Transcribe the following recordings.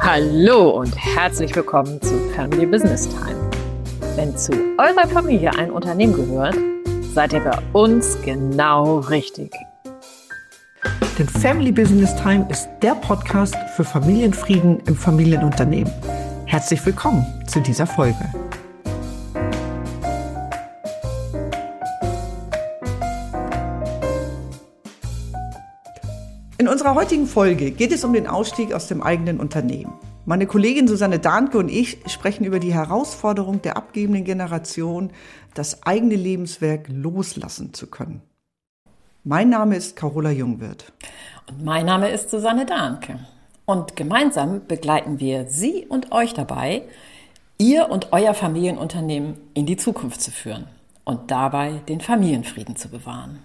Hallo und herzlich willkommen zu Family Business Time. Wenn zu eurer Familie ein Unternehmen gehört, seid ihr bei uns genau richtig. Denn Family Business Time ist der Podcast für Familienfrieden im Familienunternehmen. Herzlich willkommen zu dieser Folge. In unserer heutigen Folge geht es um den Ausstieg aus dem eigenen Unternehmen. Meine Kollegin Susanne Dahnke und ich sprechen über die Herausforderung der abgebenden Generation, das eigene Lebenswerk loslassen zu können. Mein Name ist Carola Jungwirth. Und mein Name ist Susanne Dahnke. Und gemeinsam begleiten wir Sie und euch dabei, Ihr und euer Familienunternehmen in die Zukunft zu führen und dabei den Familienfrieden zu bewahren.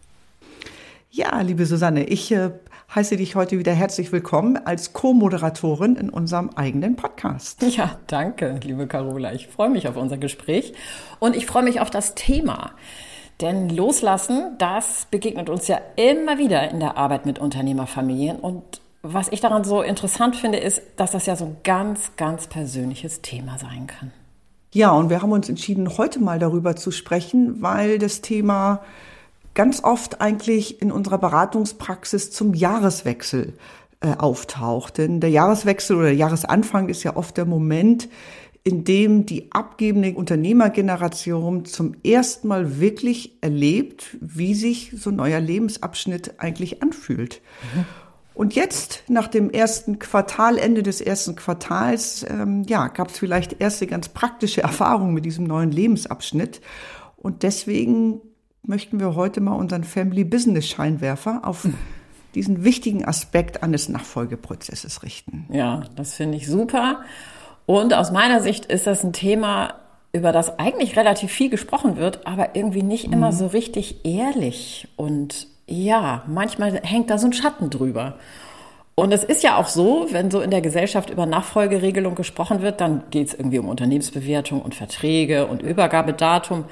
Ja, liebe Susanne, ich heiße dich heute wieder herzlich willkommen als Co-Moderatorin in unserem eigenen Podcast. Ja, danke, liebe Carola. Ich freue mich auf unser Gespräch und ich freue mich auf das Thema. Denn Loslassen, das begegnet uns ja immer wieder in der Arbeit mit Unternehmerfamilien. Und was ich daran so interessant finde, ist, dass das ja so ein ganz, ganz persönliches Thema sein kann. Ja, und wir haben uns entschieden, heute mal darüber zu sprechen, weil das Thema ganz oft eigentlich in unserer Beratungspraxis zum Jahreswechsel auftaucht. Denn der Jahreswechsel oder der Jahresanfang ist ja oft der Moment, in dem die abgebende Unternehmergeneration zum ersten Mal wirklich erlebt, wie sich so ein neuer Lebensabschnitt eigentlich anfühlt. Mhm. Und jetzt, nach dem ersten Quartal, Ende des ersten Quartals, gab es vielleicht erste ganz praktische Erfahrungen mit diesem neuen Lebensabschnitt. Und deswegen möchten wir heute mal unseren Family Business Scheinwerfer auf diesen wichtigen Aspekt eines Nachfolgeprozesses richten. Ja, das finde ich super. Und aus meiner Sicht ist das ein Thema, über das eigentlich relativ viel gesprochen wird, aber irgendwie nicht immer so richtig ehrlich. Und ja, manchmal hängt da so ein Schatten drüber. Und es ist ja auch so, wenn so in der Gesellschaft über Nachfolgeregelung gesprochen wird, dann geht es irgendwie um Unternehmensbewertung und Verträge und Übergabedatum.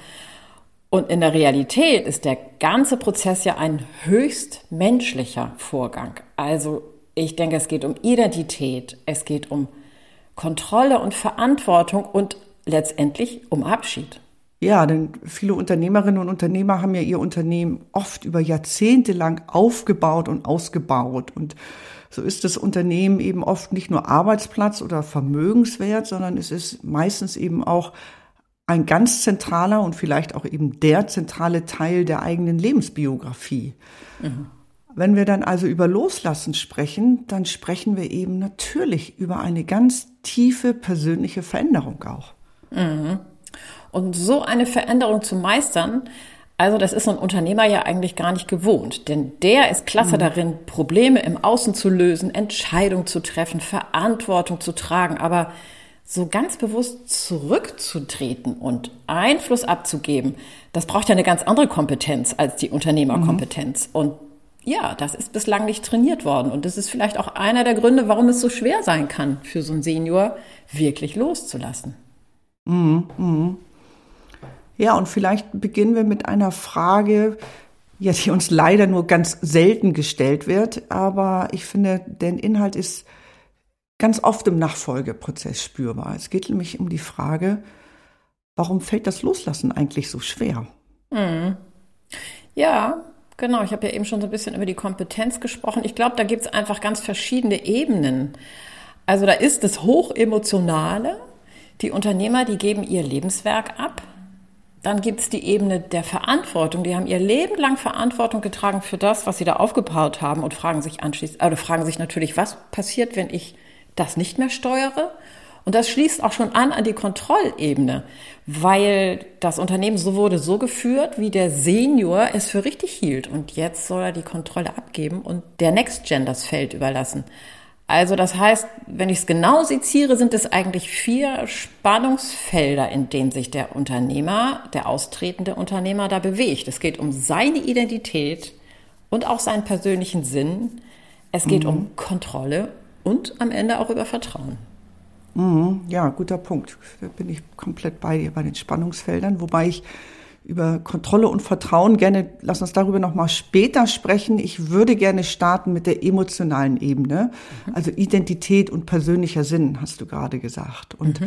Und in der Realität ist der ganze Prozess ja ein höchst menschlicher Vorgang. Also ich denke, es geht um Identität, es geht um Kontrolle und Verantwortung und letztendlich um Abschied. Ja, denn viele Unternehmerinnen und Unternehmer haben ja ihr Unternehmen oft über Jahrzehnte lang aufgebaut und ausgebaut. Und so ist das Unternehmen eben oft nicht nur Arbeitsplatz oder Vermögenswert, sondern es ist meistens eben auch ein ganz zentraler und vielleicht auch eben der zentrale Teil der eigenen Lebensbiografie. Mhm. Wenn wir dann also über Loslassen sprechen, dann sprechen wir eben natürlich über eine ganz tiefe persönliche Veränderung auch. Mhm. Und so eine Veränderung zu meistern, also das ist so ein Unternehmer ja eigentlich gar nicht gewohnt. Denn der ist klasse darin, Probleme im Außen zu lösen, Entscheidungen zu treffen, Verantwortung zu tragen, aber so ganz bewusst zurückzutreten und Einfluss abzugeben, das braucht ja eine ganz andere Kompetenz als die Unternehmerkompetenz. Und ja, das ist bislang nicht trainiert worden. Und das ist vielleicht auch einer der Gründe, warum es so schwer sein kann, für so einen Senior wirklich loszulassen. Ja, und vielleicht beginnen wir mit einer Frage, ja, die uns leider nur ganz selten gestellt wird. Aber ich finde, der Inhalt ist ganz oft im Nachfolgeprozess spürbar. Es geht nämlich um die Frage, warum fällt das Loslassen eigentlich so schwer? Ja, genau. Ich habe ja eben schon so ein bisschen über die Kompetenz gesprochen. Ich glaube, da gibt es einfach ganz verschiedene Ebenen. Also da ist das Hochemotionale. Die Unternehmer, die geben ihr Lebenswerk ab. Dann gibt es die Ebene der Verantwortung. Die haben ihr Leben lang Verantwortung getragen für das, was sie da aufgebaut haben und fragen sich natürlich, was passiert, wenn ich das nicht mehr steuere? Und das schließt auch schon an die Kontrollebene, weil das Unternehmen wurde so geführt, wie der Senior es für richtig hielt. Und jetzt soll er die Kontrolle abgeben und der Next Gen das Feld überlassen. Also das heißt, wenn ich es genau seziere, sind es eigentlich 4 Spannungsfelder, in denen sich der Unternehmer, der austretende Unternehmer da bewegt. Es geht um seine Identität und auch seinen persönlichen Sinn. Es geht um Kontrolle und am Ende auch über Vertrauen. Ja, guter Punkt. Da bin ich komplett bei dir bei den Spannungsfeldern, wobei ich über Kontrolle und Vertrauen gerne, lass uns darüber noch mal später sprechen. Ich würde gerne starten mit der emotionalen Ebene, also Identität und persönlicher Sinn, hast du gerade gesagt. Und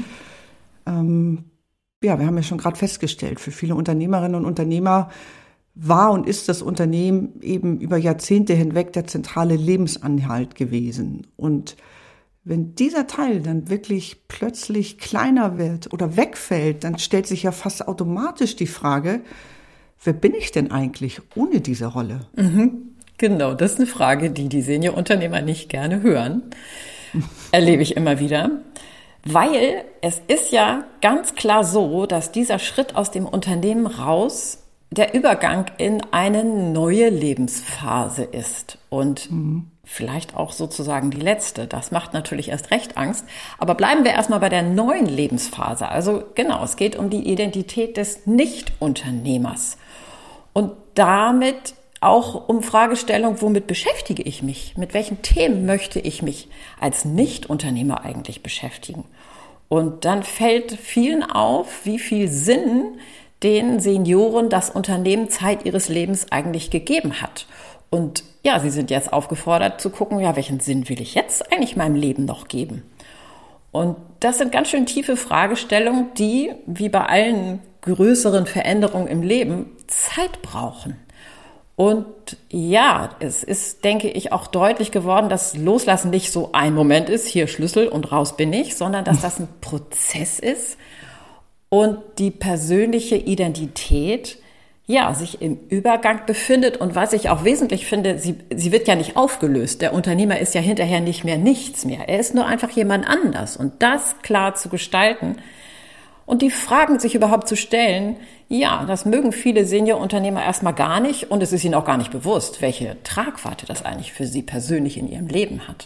ja, wir haben ja schon gerade festgestellt, für viele Unternehmerinnen und Unternehmer war und ist das Unternehmen eben über Jahrzehnte hinweg der zentrale Lebensanhalt gewesen. Und wenn dieser Teil dann wirklich plötzlich kleiner wird oder wegfällt, dann stellt sich ja fast automatisch die Frage, wer bin ich denn eigentlich ohne diese Rolle? Genau, das ist eine Frage, die die Seniorunternehmer nicht gerne hören. Erlebe ich immer wieder. Weil es ist ja ganz klar so, dass dieser Schritt aus dem Unternehmen raus der Übergang in eine neue Lebensphase ist und vielleicht auch sozusagen die letzte. Das macht natürlich erst recht Angst. Aber bleiben wir erstmal bei der neuen Lebensphase. Also genau, es geht um die Identität des Nicht-Unternehmers. Und damit auch um Fragestellung, womit beschäftige ich mich? Mit welchen Themen möchte ich mich als Nicht-Unternehmer eigentlich beschäftigen? Und dann fällt vielen auf, wie viel Sinn den Senioren das Unternehmen Zeit ihres Lebens eigentlich gegeben hat. Und ja, sie sind jetzt aufgefordert zu gucken, ja, welchen Sinn will ich jetzt eigentlich meinem Leben noch geben? Und das sind ganz schön tiefe Fragestellungen, die, wie bei allen größeren Veränderungen im Leben, Zeit brauchen. Und ja, es ist, denke ich, auch deutlich geworden, dass Loslassen nicht so ein Moment ist, hier Schlüssel und raus bin ich, sondern dass das ein Prozess ist und die persönliche Identität, ja, sich im Übergang befindet. Und was ich auch wesentlich finde, sie wird ja nicht aufgelöst. Der Unternehmer ist ja hinterher nicht mehr nichts mehr. Er ist nur einfach jemand anders. Und das klar zu gestalten und die Fragen sich überhaupt zu stellen, ja, das mögen viele Seniorunternehmer erstmal gar nicht. Und es ist ihnen auch gar nicht bewusst, welche Tragweite das eigentlich für sie persönlich in ihrem Leben hat.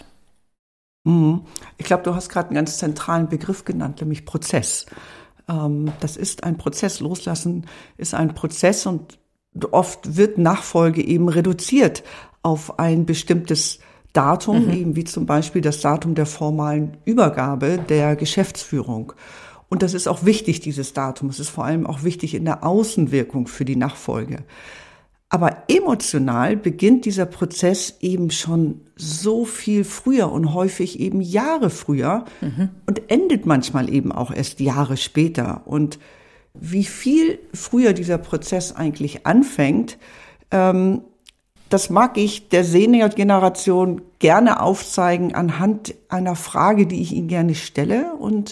Ich glaube, du hast gerade einen ganz zentralen Begriff genannt, nämlich Prozess. Das ist ein Prozess. Loslassen ist ein Prozess und oft wird Nachfolge eben reduziert auf ein bestimmtes Datum, eben wie zum Beispiel das Datum der formalen Übergabe der Geschäftsführung. Und das ist auch wichtig, dieses Datum. Es ist vor allem auch wichtig in der Außenwirkung für die Nachfolge. Aber emotional beginnt dieser Prozess eben schon so viel früher und häufig eben Jahre früher und endet manchmal eben auch erst Jahre später. Und wie viel früher dieser Prozess eigentlich anfängt, das mag ich der Senior-Generation gerne aufzeigen anhand einer Frage, die ich Ihnen gerne stelle. Und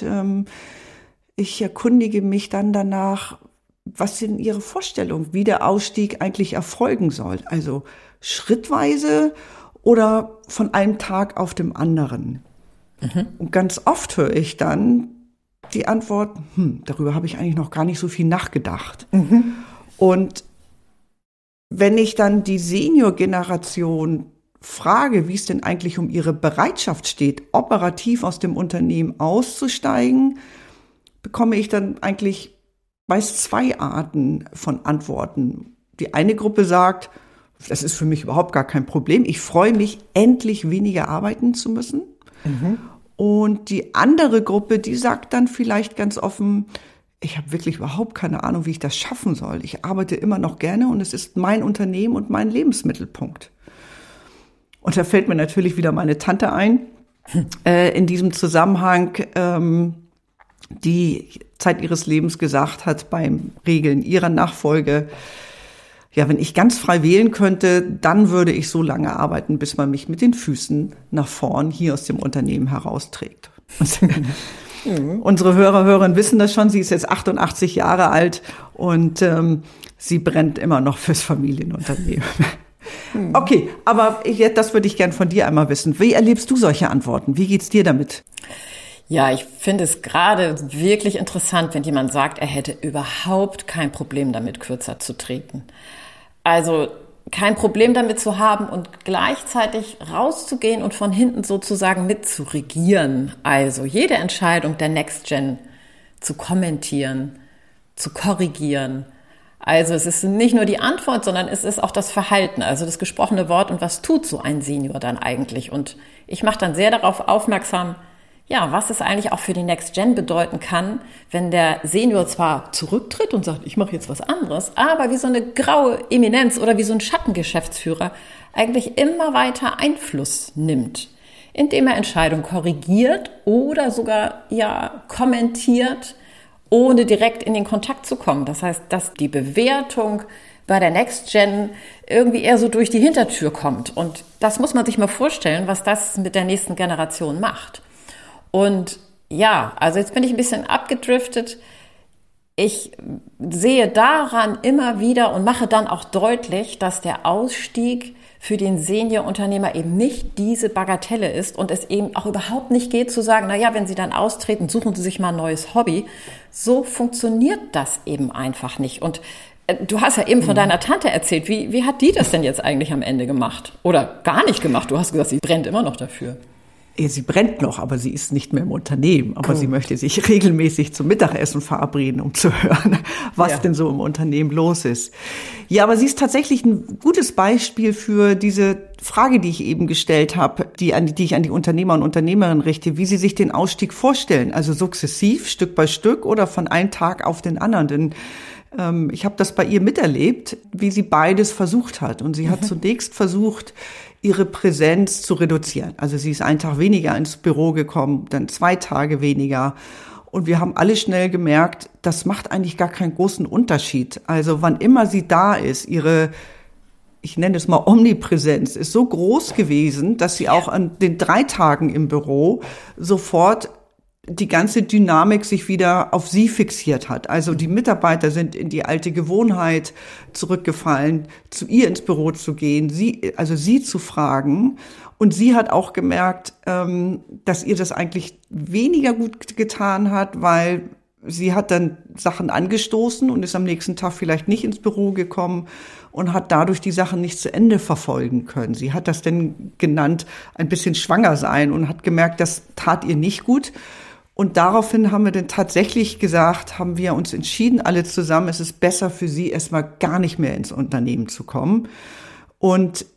ich erkundige mich dann danach, was sind Ihre Vorstellungen, wie der Ausstieg eigentlich erfolgen soll? Also schrittweise oder von einem Tag auf dem anderen? Und ganz oft höre ich dann die Antwort, darüber habe ich eigentlich noch gar nicht so viel nachgedacht. Und wenn ich dann die Senior-Generation frage, wie es denn eigentlich um ihre Bereitschaft steht, operativ aus dem Unternehmen auszusteigen, bekomme ich dann eigentlich meist zwei Arten von Antworten. Die eine Gruppe sagt, das ist für mich überhaupt gar kein Problem. Ich freue mich, endlich weniger arbeiten zu müssen. Und die andere Gruppe, die sagt dann vielleicht ganz offen, ich habe wirklich überhaupt keine Ahnung, wie ich das schaffen soll. Ich arbeite immer noch gerne und es ist mein Unternehmen und mein Lebensmittelpunkt. Und da fällt mir natürlich wieder meine Tante ein, in diesem Zusammenhang, die Zeit ihres Lebens gesagt hat beim Regeln ihrer Nachfolge, ja, wenn ich ganz frei wählen könnte, dann würde ich so lange arbeiten, bis man mich mit den Füßen nach vorn hier aus dem Unternehmen herausträgt. Unsere Hörerinnen wissen das schon, sie ist jetzt 88 Jahre alt und sie brennt immer noch fürs Familienunternehmen. Okay, aber das würde ich gern von dir einmal wissen. Wie erlebst du solche Antworten? Wie geht's dir damit? Ja, ich finde es gerade wirklich interessant, wenn jemand sagt, er hätte überhaupt kein Problem damit, kürzer zu treten. Also kein Problem damit zu haben und gleichzeitig rauszugehen und von hinten sozusagen mitzuregieren. Also jede Entscheidung der Next Gen zu kommentieren, zu korrigieren. Also es ist nicht nur die Antwort, sondern es ist auch das Verhalten, also das gesprochene Wort und was tut so ein Senior dann eigentlich. Und ich mache dann sehr darauf aufmerksam, ja, was es eigentlich auch für die Next Gen bedeuten kann, wenn der Senior zwar zurücktritt und sagt, ich mache jetzt was anderes, aber wie so eine graue Eminenz oder wie so ein Schattengeschäftsführer eigentlich immer weiter Einfluss nimmt, indem er Entscheidungen korrigiert oder sogar kommentiert, ohne direkt in den Kontakt zu kommen. Das heißt, dass die Bewertung bei der Next Gen irgendwie eher so durch die Hintertür kommt. Und das muss man sich mal vorstellen, was das mit der nächsten Generation macht. Und ja, also jetzt bin ich ein bisschen abgedriftet. Ich sehe daran immer wieder und mache dann auch deutlich, dass der Ausstieg für den Senior-Unternehmer eben nicht diese Bagatelle ist und es eben auch überhaupt nicht geht zu sagen, wenn Sie dann austreten, suchen Sie sich mal ein neues Hobby. So funktioniert das eben einfach nicht. Und du hast ja eben von deiner Tante erzählt. Wie hat die das denn jetzt eigentlich am Ende gemacht? Oder gar nicht gemacht? Du hast gesagt, sie brennt immer noch dafür. Sie brennt noch, aber sie ist nicht mehr im Unternehmen. Aber sie möchte sich regelmäßig zum Mittagessen verabreden, um zu hören, was denn so im Unternehmen los ist. Ja, aber sie ist tatsächlich ein gutes Beispiel für diese Frage, die ich eben gestellt habe, die ich an die Unternehmer und Unternehmerinnen richte, wie sie sich den Ausstieg vorstellen. Also sukzessiv, Stück bei Stück oder von einem Tag auf den anderen. Denn ich habe das bei ihr miterlebt, wie sie beides versucht hat. Und sie hat zunächst versucht, ihre Präsenz zu reduzieren. Also sie ist einen Tag weniger ins Büro gekommen, dann 2 Tage weniger. Und wir haben alle schnell gemerkt, das macht eigentlich gar keinen großen Unterschied. Also wann immer sie da ist, ich nenne es mal Omnipräsenz, ist so groß gewesen, dass sie auch an den 3 Tagen im Büro sofort die ganze Dynamik sich wieder auf sie fixiert hat. Also die Mitarbeiter sind in die alte Gewohnheit zurückgefallen, zu ihr ins Büro zu gehen, sie zu fragen. Und sie hat auch gemerkt, dass ihr das eigentlich weniger gut getan hat, weil sie hat dann Sachen angestoßen und ist am nächsten Tag vielleicht nicht ins Büro gekommen und hat dadurch die Sachen nicht zu Ende verfolgen können. Sie hat das dann genannt, ein bisschen schwanger sein und hat gemerkt, das tat ihr nicht gut. Und daraufhin haben wir dann tatsächlich haben wir uns entschieden, alle zusammen, es ist besser für sie, erstmal gar nicht mehr ins Unternehmen zu kommen. Und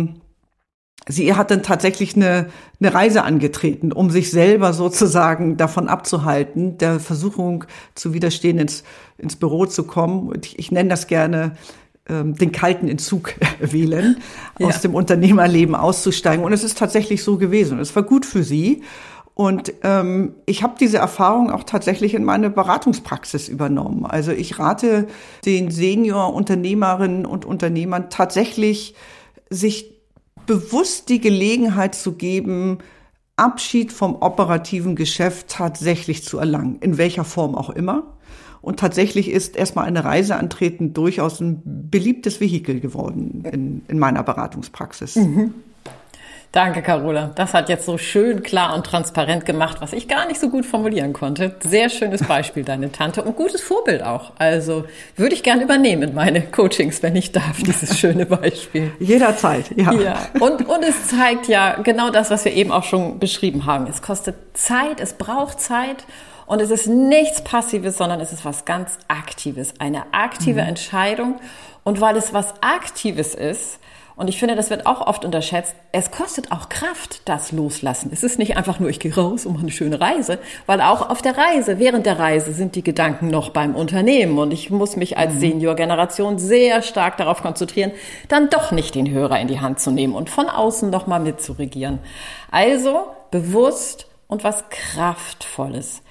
sie hat dann tatsächlich eine Reise angetreten, um sich selber sozusagen davon abzuhalten, der Versuchung zu widerstehen, ins Büro zu kommen. Und ich nenne das gerne den kalten Entzug wählen, aus dem Unternehmerleben auszusteigen. Und es ist tatsächlich so gewesen. Es war gut für sie. Und ich habe diese Erfahrung auch tatsächlich in meine Beratungspraxis übernommen. Also ich rate den Senior-Unternehmerinnen und Unternehmern tatsächlich, sich bewusst die Gelegenheit zu geben, Abschied vom operativen Geschäft tatsächlich zu erlangen, in welcher Form auch immer. Und tatsächlich ist erstmal eine Reise antreten durchaus ein beliebtes Vehikel geworden in meiner Beratungspraxis. Mhm. Danke, Carola. Das hat jetzt so schön klar und transparent gemacht, was ich gar nicht so gut formulieren konnte. Sehr schönes Beispiel, deine Tante, und gutes Vorbild auch. Also würde ich gern übernehmen in meine Coachings, wenn ich darf, dieses schöne Beispiel. Jederzeit, ja. Und es zeigt ja genau das, was wir eben auch schon beschrieben haben. Es kostet Zeit, es braucht Zeit. Und es ist nichts Passives, sondern es ist was ganz Aktives, eine aktive Entscheidung. Und weil es was Aktives ist, und ich finde, das wird auch oft unterschätzt, es kostet auch Kraft, das Loslassen. Es ist nicht einfach nur, ich gehe raus und mache eine schöne Reise, weil auch auf der Reise, während der Reise sind die Gedanken noch beim Unternehmen. Und ich muss mich als Senior-Generation sehr stark darauf konzentrieren, dann doch nicht den Hörer in die Hand zu nehmen und von außen noch mal mitzuregieren. Also bewusst und was Kraftvolles.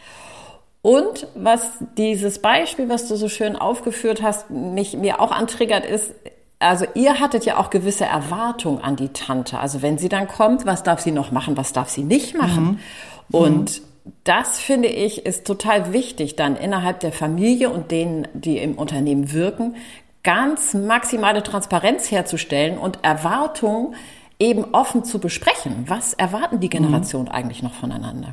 Und was dieses Beispiel, was du so schön aufgeführt hast, mir auch antriggert ist, also ihr hattet ja auch gewisse Erwartungen an die Tante. Also wenn sie dann kommt, was darf sie noch machen, was darf sie nicht machen? Und das, finde ich, ist total wichtig, dann innerhalb der Familie und denen, die im Unternehmen wirken, ganz maximale Transparenz herzustellen und Erwartungen eben offen zu besprechen. Was erwarten die Generationen eigentlich noch voneinander?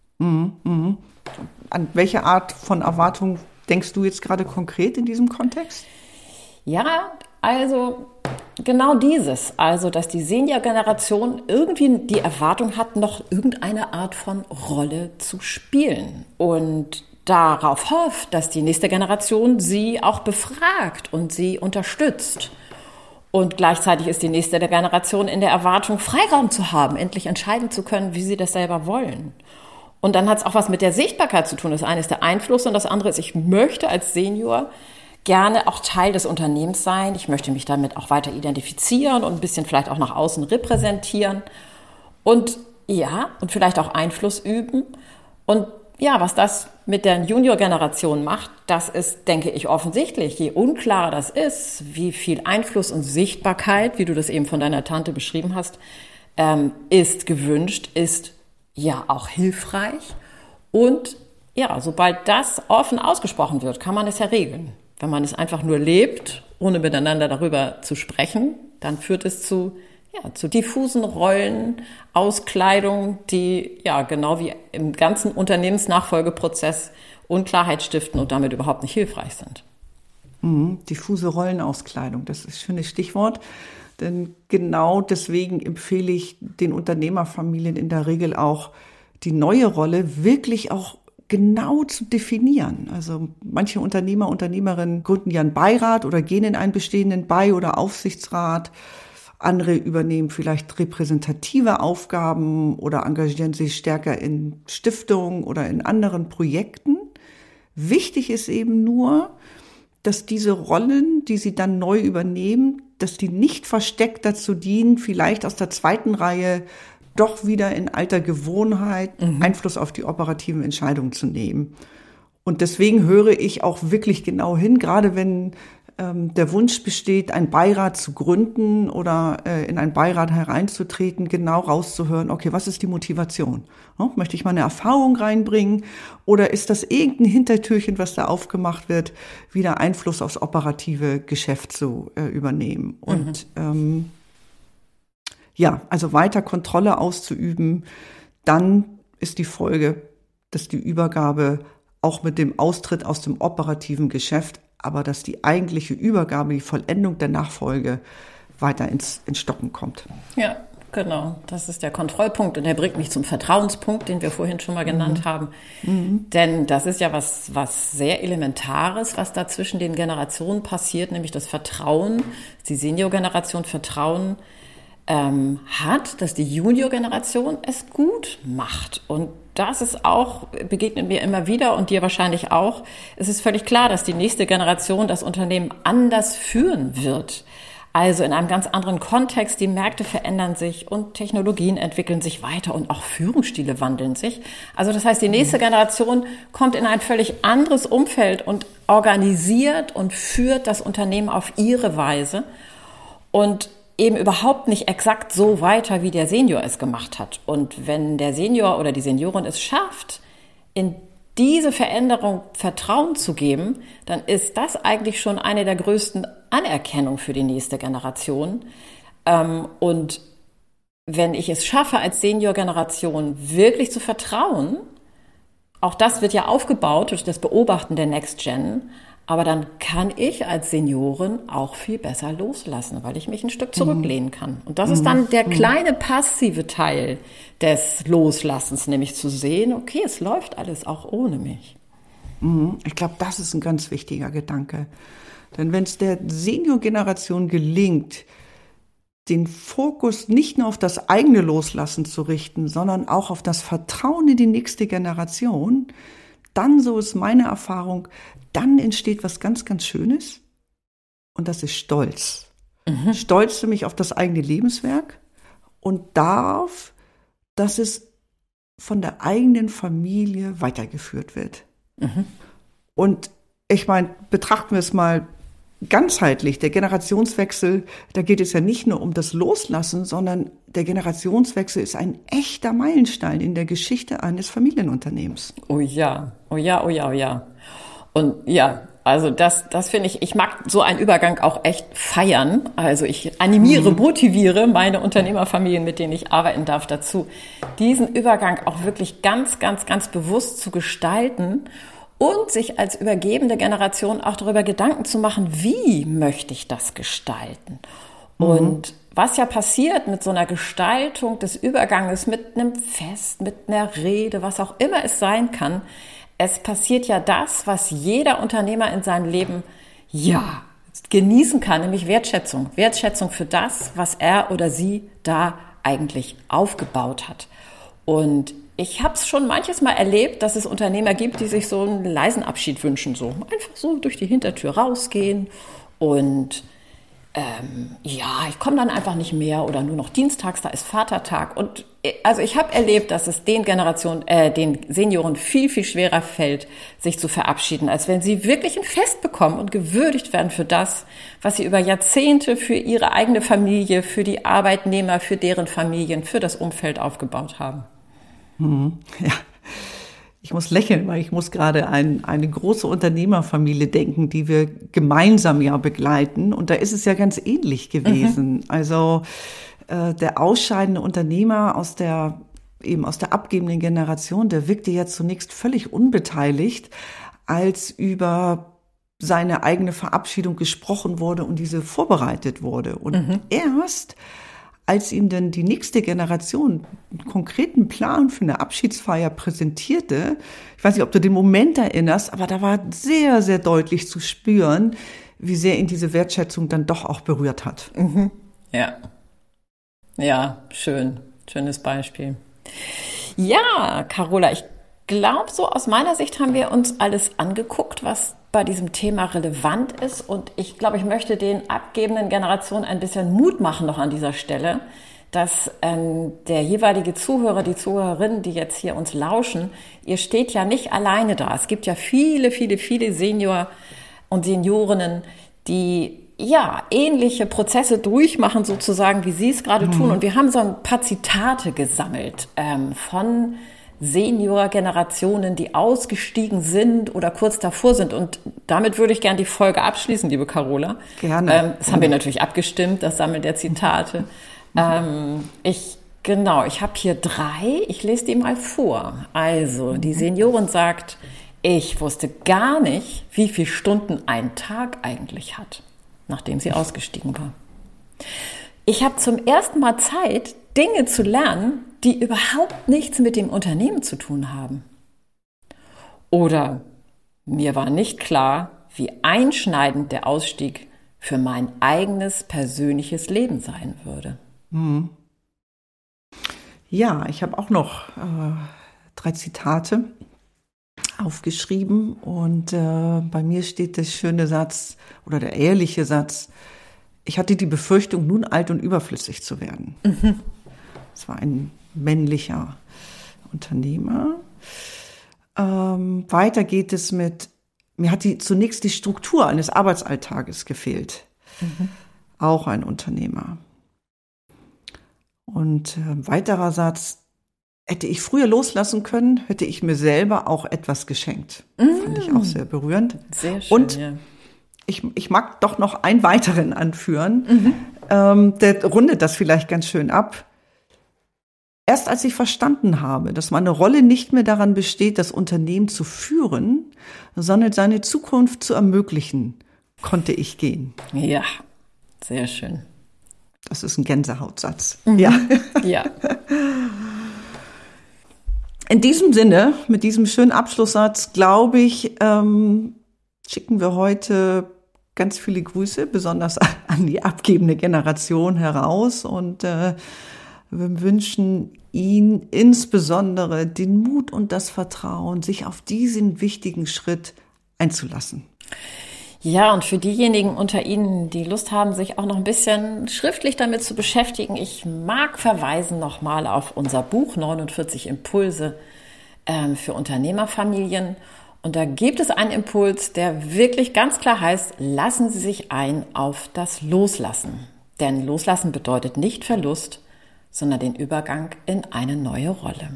An welche Art von Erwartung denkst du jetzt gerade konkret in diesem Kontext? Ja, also genau dieses, also dass die Senior-Generation irgendwie die Erwartung hat, noch irgendeine Art von Rolle zu spielen und darauf hofft, dass die nächste Generation sie auch befragt und sie unterstützt. Und gleichzeitig ist die nächste Generation in der Erwartung, Freiraum zu haben, endlich entscheiden zu können, wie sie das selber wollen. Und dann hat es auch was mit der Sichtbarkeit zu tun. Das eine ist der Einfluss und das andere ist, ich möchte als Senior gerne auch Teil des Unternehmens sein. Ich möchte mich damit auch weiter identifizieren und ein bisschen vielleicht auch nach außen repräsentieren und und vielleicht auch Einfluss üben. Und ja, was das mit der Junior-Generation macht, das ist, denke ich, offensichtlich. Je unklarer das ist, wie viel Einfluss und Sichtbarkeit, wie du das eben von deiner Tante beschrieben hast, ist gewünscht, ist ja auch hilfreich. Und ja, sobald das offen ausgesprochen wird, kann man es ja regeln. Wenn man es einfach nur lebt, ohne miteinander darüber zu sprechen, dann führt es zu diffusen Rollen, Auskleidung, die ja genau wie im ganzen Unternehmensnachfolgeprozess Unklarheit stiften und damit überhaupt nicht hilfreich sind. Diffuse Rollenauskleidung, das ist ein schönes Stichwort. Denn genau deswegen empfehle ich den Unternehmerfamilien in der Regel auch, die neue Rolle wirklich auch genau zu definieren. Also manche Unternehmer, Unternehmerinnen gründen ja einen Beirat oder gehen in einen bestehenden Bei- oder Aufsichtsrat. Andere übernehmen vielleicht repräsentative Aufgaben oder engagieren sich stärker in Stiftungen oder in anderen Projekten. Wichtig ist eben nur, dass diese Rollen, die sie dann neu übernehmen, dass die nicht versteckt dazu dienen, vielleicht aus der zweiten Reihe doch wieder in alter Gewohnheit Einfluss auf die operativen Entscheidungen zu nehmen. Und deswegen höre ich auch wirklich genau hin, gerade wenn der Wunsch besteht, einen Beirat zu gründen oder in einen Beirat hereinzutreten, genau rauszuhören, okay, was ist die Motivation? Möchte ich mal eine Erfahrung reinbringen oder ist das irgendein Hintertürchen, was da aufgemacht wird, wieder Einfluss aufs operative Geschäft zu übernehmen? Und also weiter Kontrolle auszuüben, dann ist die Folge, dass die Übergabe auch mit dem Austritt aus dem operativen Geschäft, aber dass die eigentliche Übergabe, die Vollendung der Nachfolge weiter ins Stocken kommt. Ja, genau. Das ist der Kontrollpunkt und der bringt mich zum Vertrauenspunkt, den wir vorhin schon mal genannt haben. Denn das ist ja was sehr Elementares, was da zwischen den Generationen passiert, nämlich das Vertrauen, die Senior-Generation Vertrauen hat, dass die Junior-Generation es gut macht. Und das ist auch, begegnet mir immer wieder und dir wahrscheinlich auch. Es ist völlig klar, dass die nächste Generation das Unternehmen anders führen wird. Also in einem ganz anderen Kontext. Die Märkte verändern sich und Technologien entwickeln sich weiter und auch Führungsstile wandeln sich. Also das heißt, die nächste Generation kommt in ein völlig anderes Umfeld und organisiert und führt das Unternehmen auf ihre Weise und eben überhaupt nicht exakt so weiter, wie der Senior es gemacht hat. Und wenn der Senior oder die Seniorin es schafft, in diese Veränderung Vertrauen zu geben, dann ist das eigentlich schon eine der größten Anerkennungen für die nächste Generation. Und wenn ich es schaffe, als Senior-Generation wirklich zu vertrauen, auch das wird ja aufgebaut durch das Beobachten der Next Gen, aber dann kann ich als Seniorin auch viel besser loslassen, weil ich mich ein Stück zurücklehnen kann. Und das ist dann der kleine passive Teil des Loslassens, nämlich zu sehen, okay, es läuft alles auch ohne mich. Ich glaube, das ist ein ganz wichtiger Gedanke. Denn wenn es der Senior-Generation gelingt, den Fokus nicht nur auf das eigene Loslassen zu richten, sondern auch auf das Vertrauen in die nächste Generation, dann, so ist meine Erfahrung, dann entsteht was ganz, ganz Schönes und das ist Stolz. Stolz nämlich auf das eigene Lebenswerk und darauf, dass es von der eigenen Familie weitergeführt wird. Und ich meine, betrachten wir es mal ganzheitlich. Der Generationswechsel, da geht es ja nicht nur um das Loslassen, sondern der Generationswechsel ist ein echter Meilenstein in der Geschichte eines Familienunternehmens. Oh ja, oh ja, oh ja, oh ja. Und ja, also das finde ich mag so einen Übergang auch echt feiern. Also ich animiere, motiviere meine Unternehmerfamilien, mit denen ich arbeiten darf, dazu, diesen Übergang auch wirklich ganz, ganz, ganz bewusst zu gestalten und sich als übergebende Generation auch darüber Gedanken zu machen, wie möchte ich das gestalten? Und was ja passiert mit so einer Gestaltung des Überganges, mit einem Fest, mit einer Rede, was auch immer es sein kann, es passiert ja das, was jeder Unternehmer in seinem Leben genießen kann, nämlich Wertschätzung. Wertschätzung für das, was er oder sie da eigentlich aufgebaut hat. Und ich habe es schon manches Mal erlebt, dass es Unternehmer gibt, die sich so einen leisen Abschied wünschen, so einfach so durch die Hintertür rausgehen und ja, ich komme dann einfach nicht mehr oder nur noch dienstags, da ist Vatertag. Und also ich habe erlebt, dass es den Senioren viel, viel schwerer fällt, sich zu verabschieden, als wenn sie wirklich ein Fest bekommen und gewürdigt werden für das, was sie über Jahrzehnte für ihre eigene Familie, für die Arbeitnehmer, für deren Familien, für das Umfeld aufgebaut haben. Ja. Ich muss lächeln, weil ich muss gerade an eine große Unternehmerfamilie denken, die wir gemeinsam ja begleiten. Und da ist es ja ganz ähnlich gewesen. Also der ausscheidende Unternehmer aus der abgebenden Generation, der wirkte ja zunächst völlig unbeteiligt, als über seine eigene Verabschiedung gesprochen wurde und diese vorbereitet wurde. Und erst als ihm dann die nächste Generation einen konkreten Plan für eine Abschiedsfeier präsentierte, ich weiß nicht, ob du den Moment erinnerst, aber da war sehr, sehr deutlich zu spüren, wie sehr ihn diese Wertschätzung dann doch auch berührt hat. Ja. Ja, schönes Beispiel. Ja, Carola, ich glaube, so aus meiner Sicht haben wir uns alles angeguckt, was bei diesem Thema relevant ist. Und ich glaube, ich möchte den abgebenden Generationen ein bisschen Mut machen noch an dieser Stelle, dass der jeweilige Zuhörer, die Zuhörerinnen, die jetzt hier uns lauschen, ihr steht ja nicht alleine da. Es gibt ja viele, viele, viele Senior und Seniorinnen, die ja ähnliche Prozesse durchmachen, sozusagen, wie Sie es gerade tun. Und wir haben so ein paar Zitate gesammelt von Senior-Generationen, die ausgestiegen sind oder kurz davor sind. Und damit würde ich gerne die Folge abschließen, liebe Carola. Gerne. Das haben wir natürlich abgestimmt, das Sammeln der Zitate. Ich habe hier 3. Ich lese die mal vor. Also, die Seniorin sagt, ich wusste gar nicht, wie viele Stunden ein Tag eigentlich hat, nachdem sie ausgestiegen war. Ich habe zum ersten Mal Zeit, Dinge zu lernen, die überhaupt nichts mit dem Unternehmen zu tun haben. Oder mir war nicht klar, wie einschneidend der Ausstieg für mein eigenes persönliches Leben sein würde. Ja, ich habe auch noch 3 Zitate aufgeschrieben und bei mir steht der schöne Satz oder der ehrliche Satz: Ich hatte die Befürchtung, nun alt und überflüssig zu werden. Das war ein männlicher Unternehmer. Weiter geht es mit, mir hat zunächst die Struktur eines Arbeitsalltages gefehlt. Auch ein Unternehmer. Und weiterer Satz, hätte ich früher loslassen können, hätte ich mir selber auch etwas geschenkt. Fand ich auch sehr berührend. Sehr schön, und ja. Ich mag doch noch einen weiteren anführen. Der rundet das vielleicht ganz schön ab. Erst als ich verstanden habe, dass meine Rolle nicht mehr daran besteht, das Unternehmen zu führen, sondern seine Zukunft zu ermöglichen, konnte ich gehen. Ja, sehr schön. Das ist ein Gänsehautsatz. Ja. Ja. In diesem Sinne, mit diesem schönen Abschlusssatz, glaube ich, schicken wir heute ganz viele Grüße, besonders an die abgebende Generation heraus. Und wir wünschen Ihnen insbesondere den Mut und das Vertrauen, sich auf diesen wichtigen Schritt einzulassen. Ja, und für diejenigen unter Ihnen, die Lust haben, sich auch noch ein bisschen schriftlich damit zu beschäftigen, ich mag verweisen nochmal auf unser Buch 49 Impulse für Unternehmerfamilien. Und da gibt es einen Impuls, der wirklich ganz klar heißt, lassen Sie sich ein auf das Loslassen. Denn Loslassen bedeutet nicht Verlust, sondern den Übergang in eine neue Rolle.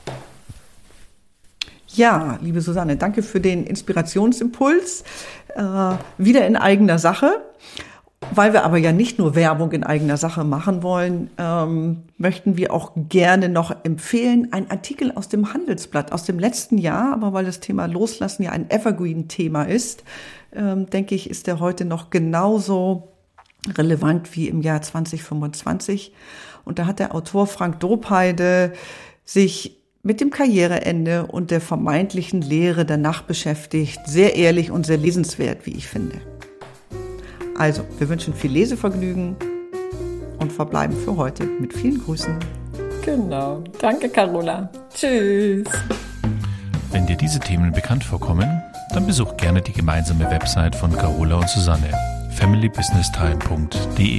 Ja, liebe Susanne, danke für den Inspirationsimpuls. Wieder in eigener Sache. Weil wir aber ja nicht nur Werbung in eigener Sache machen wollen, möchten wir auch gerne noch empfehlen, ein Artikel aus dem Handelsblatt aus dem letzten Jahr, aber weil das Thema Loslassen ja ein Evergreen-Thema ist, denke ich, ist der heute noch genauso relevant wie im Jahr 2025. Und da hat der Autor Frank Dopeide sich mit dem Karriereende und der vermeintlichen Lehre danach beschäftigt. Sehr ehrlich und sehr lesenswert, wie ich finde. Also, wir wünschen viel Lesevergnügen und verbleiben für heute mit vielen Grüßen. Genau. Danke, Carola. Tschüss. Wenn dir diese Themen bekannt vorkommen, dann besuch gerne die gemeinsame Website von Carola und Susanne, familybusinesstime.de.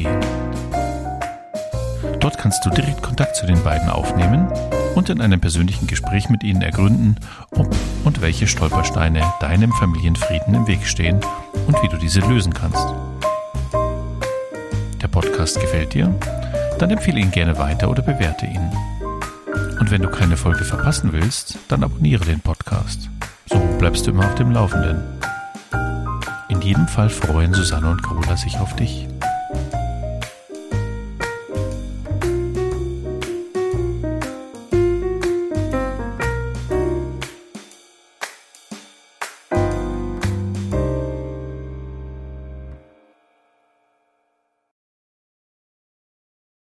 Dort kannst du direkt Kontakt zu den beiden aufnehmen und in einem persönlichen Gespräch mit ihnen ergründen, ob und welche Stolpersteine deinem Familienfrieden im Weg stehen und wie du diese lösen kannst. Der Podcast gefällt dir? Dann empfehle ihn gerne weiter oder bewerte ihn. Und wenn du keine Folge verpassen willst, dann abonniere den Podcast. So bleibst du immer auf dem Laufenden. In jedem Fall freuen Susanne und Carola sich auf dich.